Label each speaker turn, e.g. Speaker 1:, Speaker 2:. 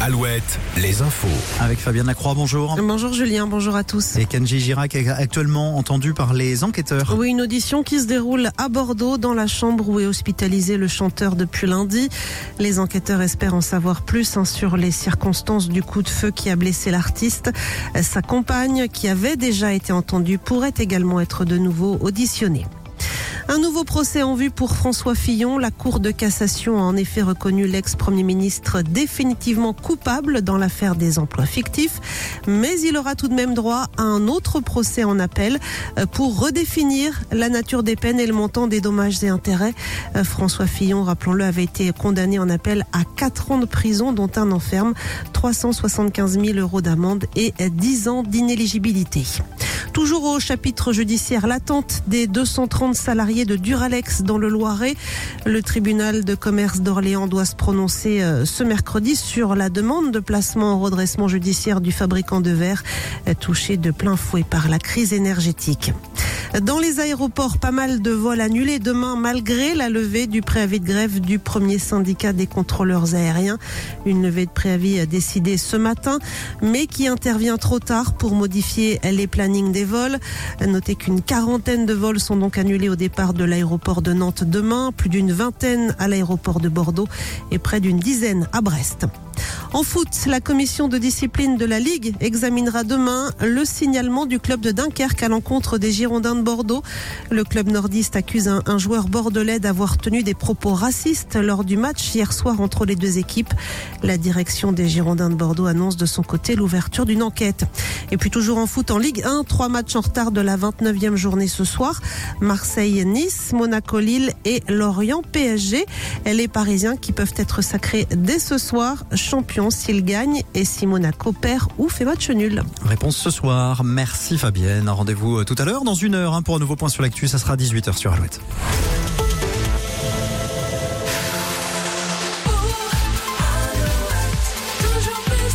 Speaker 1: Alouette, les infos.
Speaker 2: Avec Fabienne Lacroix, bonjour.
Speaker 3: Bonjour Julien, bonjour à tous.
Speaker 2: Et Kenji Girac est actuellement entendu par les enquêteurs.
Speaker 3: Oui, une audition qui se déroule à Bordeaux, dans la chambre où est hospitalisé le chanteur depuis lundi. Les enquêteurs espèrent en savoir plus sur les circonstances du coup de feu qui a blessé l'artiste. Sa compagne, qui avait déjà été entendue, pourrait également être de nouveau auditionnée. Un nouveau procès en vue pour François Fillon. La Cour de cassation a en effet reconnu l'ex-premier ministre définitivement coupable dans l'affaire des emplois fictifs. Mais il aura tout de même droit à un autre procès en appel pour redéfinir la nature des peines et le montant des dommages et intérêts. François Fillon, rappelons-le, avait été condamné en appel à 4 ans de prison, dont un an ferme, 375 000 € d'amende et 10 ans d'inéligibilité. Toujours au chapitre judiciaire, l'attente des 230 salariés de Duralex dans le Loiret. Le tribunal de commerce d'Orléans doit se prononcer ce mercredi sur la demande de placement en redressement judiciaire du fabricant de verre touché de plein fouet par la crise énergétique. Dans les aéroports, pas mal de vols annulés demain malgré la levée du préavis de grève du premier syndicat des contrôleurs aériens. Une levée de préavis décidée ce matin, mais qui intervient trop tard pour modifier les plannings des vols. Notez qu'une quarantaine de vols sont donc annulés au départ de l'aéroport de Nantes demain, plus d'une vingtaine à l'aéroport de Bordeaux et près d'une dizaine à Brest. En foot, la commission de discipline de la Ligue examinera demain le signalement du club de Dunkerque à l'encontre des Girondins de Bordeaux. Le club nordiste accuse un joueur bordelais d'avoir tenu des propos racistes lors du match hier soir entre les deux équipes. La direction des Girondins de Bordeaux annonce de son côté l'ouverture d'une enquête. Et puis toujours en foot en Ligue 1, 3 matchs en retard de la 29e journée ce soir. Marseille-Nice, Monaco-Lille et Lorient-PSG. Les Parisiens qui peuvent être sacrés dès ce soir champions s'ils gagnent et si Monaco perd ou fait match nul.
Speaker 2: Réponse ce soir. Merci Fabienne. Rendez-vous tout à l'heure dans 1 heure pour un nouveau point sur l'actu. Ça sera 18h sur Alouette.